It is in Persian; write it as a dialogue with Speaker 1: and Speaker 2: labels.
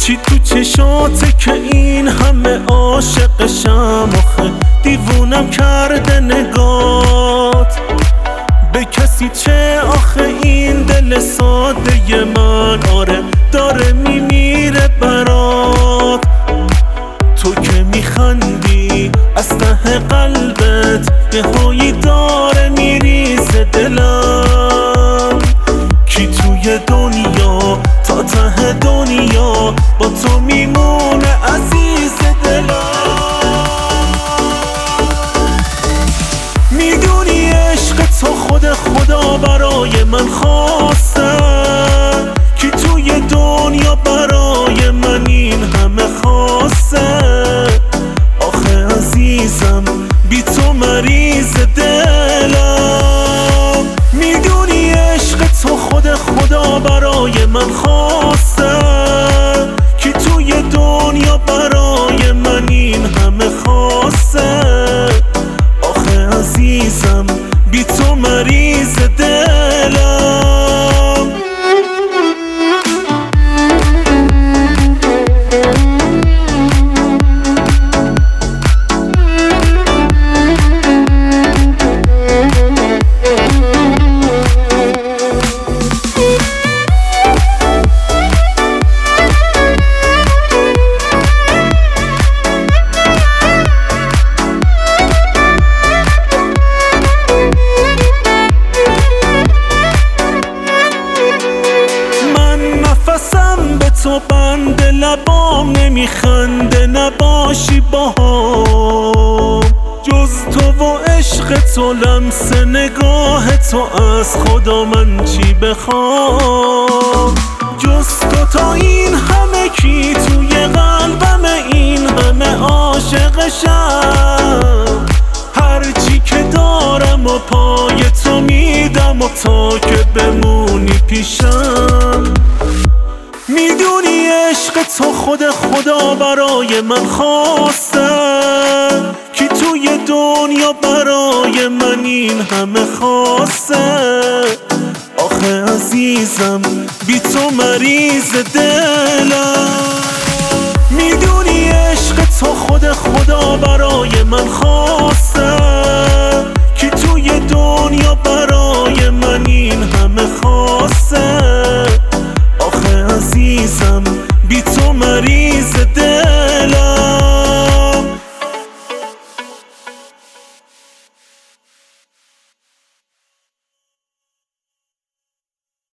Speaker 1: چی تو چشاته که این همه عاشقشم؟ آخه دیوونم کرده نگات به کسی چه؟ آخه این دل ساده من آره داره میمیره برات. تو که میخندی از ته قلبت یه هایی داره میریزه دلم. کی توی دنیا تا ته دنیا با تو میمونه عزیز دلم؟ میدونی عشق تو خود خدا برای من خواسته، کی توی دنیا برای من این همه خواسته؟ آخه عزیزم بی تو مریض دلم. میدونی عشق تو خود خدا برای من خواسته، کی توی دنیا برای من این همه خواسته؟ آخه عزیزم بی تو مریض دلم. نفسم به تو بند لبام نمیخنده نباشی باهام. جز تو و عشق تو لمس نگاه تو از خدا من چی بخوام؟ جز تو تا این همه کی توی قلبم این همه عاشقشم؟ هرچی که دارم و پای تو میدم و تا که بمونی پیشم. میدونی عشق تو خود خدا برای من خواسته، کی توی دنیا برای من این همه خواسته؟ آخه عزیزم بی تو مریض دلم. میدونی عشق تو خود خدا برای من خواسته، کی توی دنیا برای من این همه خواسته؟ آخه عزیزم بی تو مریض دل.